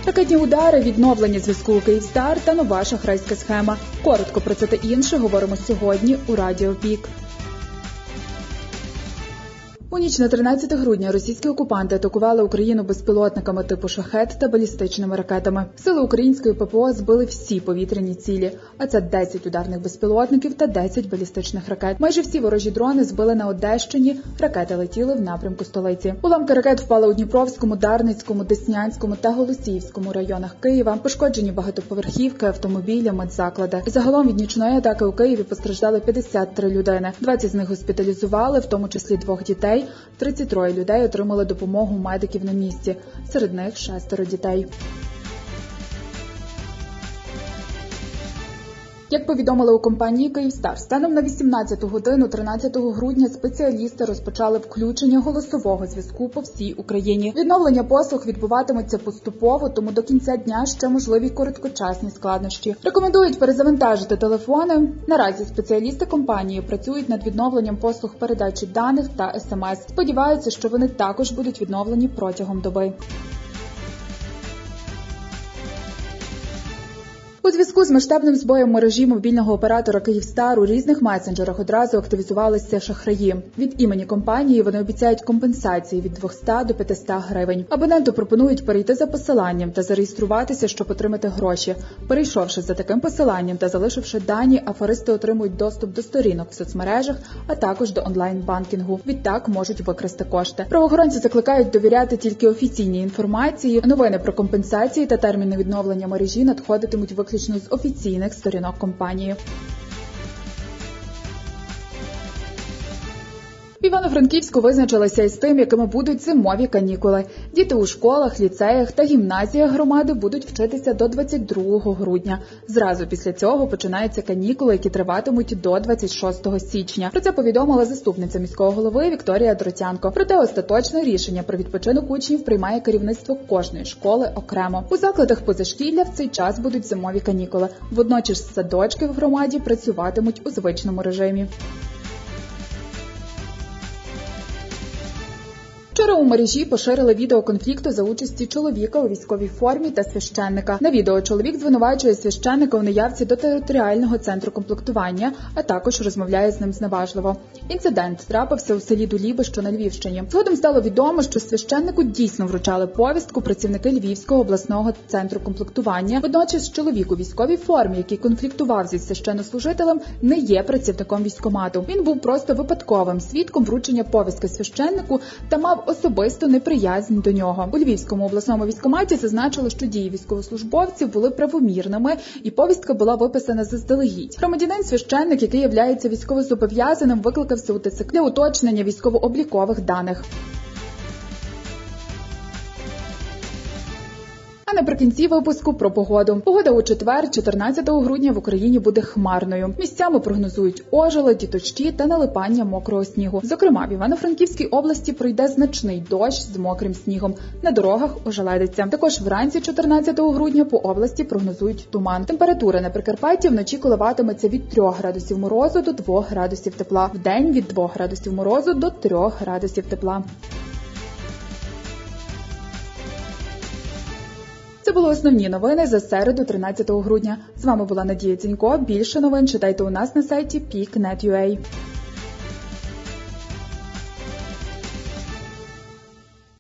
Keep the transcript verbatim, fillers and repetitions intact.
Ракетні удари, відновлення зв'язку у Київстар та нова шахрайська схема. Коротко про це та інше говоримо сьогодні у Радіо Пік. У ніч на тринадцяте грудня російські окупанти атакували Україну безпілотниками типу «Шахед» та балістичними ракетами. Сили української ППО збили всі повітряні цілі, а це десять ударних безпілотників та десять балістичних ракет. Майже всі ворожі дрони збили на Одещині, ракети летіли в напрямку столиці. Уламки ракет впали у Дніпровському, Дарницькому, Деснянському та Голосіївському районах Києва. Пошкоджені багатоповерхівки, автомобілі, медзаклади. Загалом від нічної атаки у Києві постраждали п'ятдесят три людини. двадцять з них госпіталізували, в тому числі двох дітей. тридцять троє людей отримали допомогу медиків на місці. Серед них шестеро дітей. Як повідомили у компанії «Київстар», станом на вісімнадцяту годину тринадцятого грудня спеціалісти розпочали включення голосового зв'язку по всій Україні. Відновлення послуг відбуватиметься поступово, тому до кінця дня ще можливі короткочасні складнощі. Рекомендують перезавантажити телефони. Наразі спеціалісти компанії працюють над відновленням послуг передачі даних та ес ем ес. Сподіваються, що вони також будуть відновлені протягом доби. У зв'язку з масштабним збоєм мережі мобільного оператора «Київстар» у різних месенджерах одразу активізувалися шахраї. Від імені компанії вони обіцяють компенсації від двохсот до п'ятисот гривень. Абоненту пропонують перейти за посиланням та зареєструватися, щоб отримати гроші. Перейшовши за таким посиланням та залишивши дані, аферисти отримують доступ до сторінок в соцмережах, а також до онлайн-банкінгу. Відтак можуть викрасти кошти. Правоохоронці закликають довіряти тільки офіційній інформації. Новини про компенсації та терміни відновлення мережі надходитимуть виключно з офіційних сторінок компанії. В Івано-Франківську визначилися із тим, якими будуть зимові канікули. Діти у школах, ліцеях та гімназіях громади будуть вчитися до двадцять другого грудня. Зразу після цього починаються канікули, які триватимуть до двадцять шостого січня. Про це повідомила заступниця міського голови Вікторія Троцянко. Проте остаточне рішення про відпочинок учнів приймає керівництво кожної школи окремо. У закладах позашкілля в цей час будуть зимові канікули. Водночас садочки в громаді працюватимуть у звичному режимі. Вчора у мережі поширили відео конфлікту за участі чоловіка у військовій формі та священника. На відео чоловік звинувачує священника у неявці до територіального центру комплектування, а також розмовляє з ним зневажливо. Інцидент трапився у селі Дуліби, що на Львівщині. Згодом стало відомо, що священнику дійсно вручали повістку працівники Львівського обласного центру комплектування. Водночас чоловік у військовій формі, який конфліктував зі священнослужителем, не є працівником військкомату. Він був просто випадковим свідком вручення повістки священнику та мав особисту неприязнь до нього. У Львівському обласному військкоматі зазначили, що дії військовослужбовців були правомірними і повістка була виписана заздалегідь. Громадянин-священник, який являється військовозобов'язаним, викликався у те ес ке для уточнення військово-облікових даних. А наприкінці випуску про погоду. Погода у четвер, чотирнадцятого грудня в Україні буде хмарною. Місцями прогнозують ожеледь, дощі та налипання мокрого снігу. Зокрема, в Івано-Франківській області пройде значний дощ з мокрим снігом. На дорогах ожеледиться. Також вранці чотирнадцятого грудня по області прогнозують туман. Температура на Прикарпатті вночі коливатиметься від трьох градусів морозу до двох градусів тепла. Вдень від двох градусів морозу до трьох градусів тепла. Це були основні новини за середу, тринадцятого грудня. З вами була Надія Дзінько. Більше новин читайте у нас на сайті пік крапка нет крапка ю а.